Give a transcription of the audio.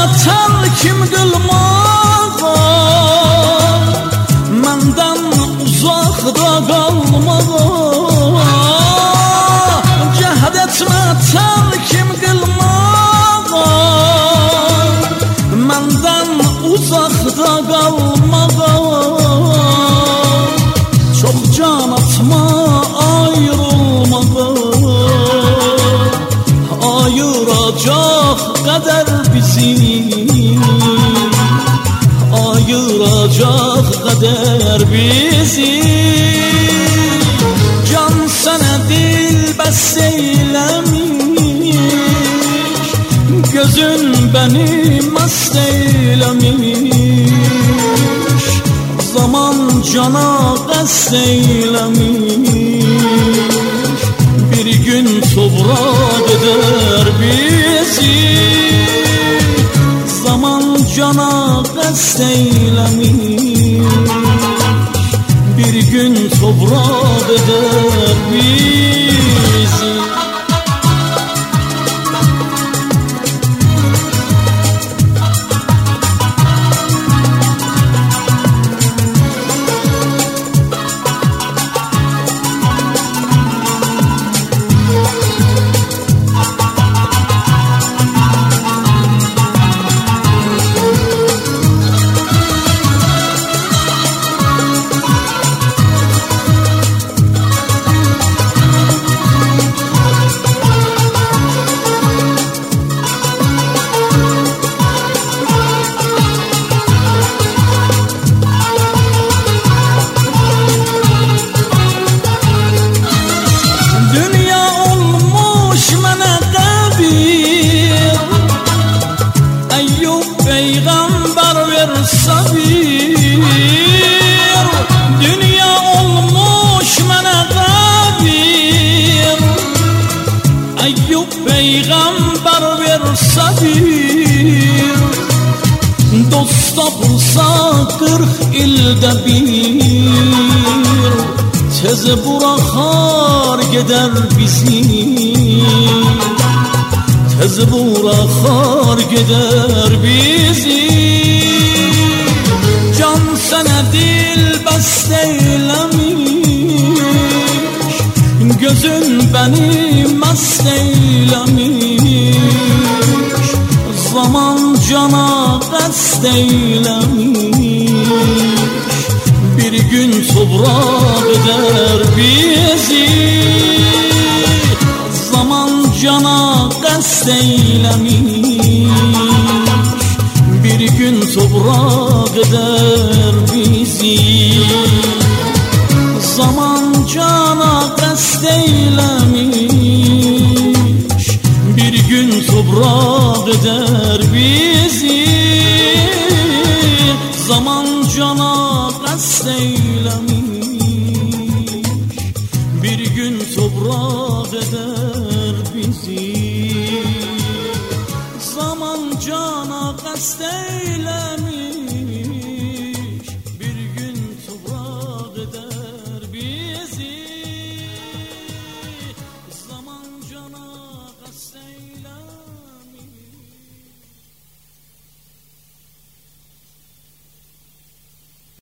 terkim qılmağa, məndən uzaqda qalmağa. Cəhd etmə terkim qılmağa, məndən uzaqda qalmağa. Çox can atma ayrılmağa, ayıracaq qədər bizi, ayıracaq qədər bizi. Can sənə dil bəst eyləmiş, gözün bəni məst eyləmiş. Zaman cana qəst eyləmiş, bir gün topraq edər bizi. Zaman cana qəst eyləmiş, bir gün topraq edər bizi. Peygamber ver sabir, dünya olmuş mənə qəbir. Eyyub peygamber ver sabir, dost tapılsa 40 ildə bir. Tez buraxar gedər bizi, tez buraxar gedər bizi. Can sənə dil bəst eyləmiş, gözün bəni məst eyləmiş. Zaman cana qəst eyləmiş, bir gün topraq edər bizi. Zaman cana qəst eyləmiş, bir gün topraq edər bizi. Zaman cana qəst eyləmiş, bir gün topraq edər bizi. Zaman cana qəst eyləmiş,